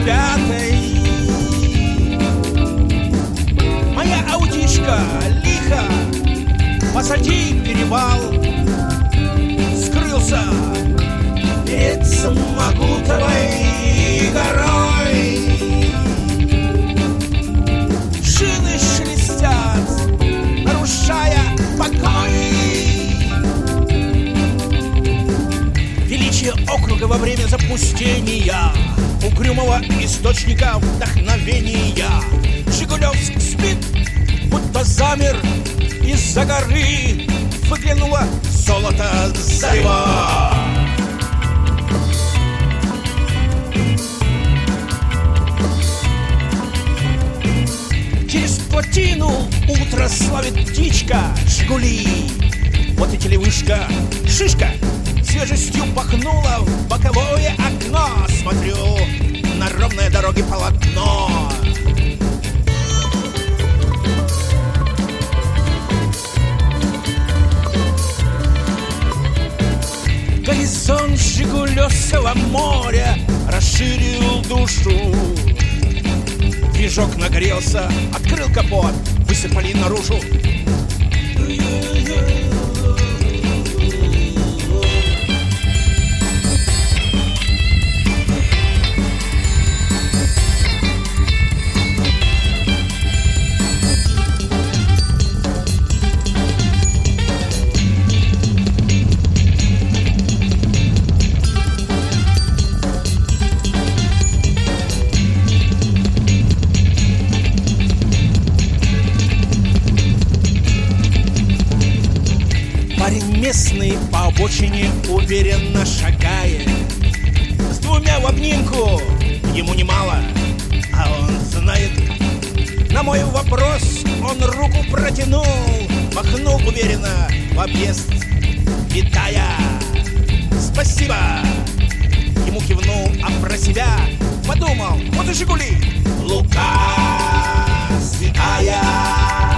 5-й. Моя аудишка лихо посади перевал, скрылся перед Самогутовой горой. Шины шелестят, нарушая покой. Величие округа во время запустения, угрюмого источника вдохновения. Жигулевск спит, будто замер, из-за горы выглянуло золото зарева. Через плотину утро славит птичка. Жигули, вот и телевышка. Шишка свежестью пахнула в боковое окно. Смотрю на ровной дороге полотно. Горизонт Жигулевского моря расширил душу. Движок нагрелся, открыл капот, высыпали наружу. Местный по обочине уверенно шагает, с двумя в обнимку, ему немало, а он знает. На мой вопрос он руку протянул, махнул уверенно в объезд, витая. Спасибо! Ему кивнул, а про себя подумал: вот и Жигули, Лука святая.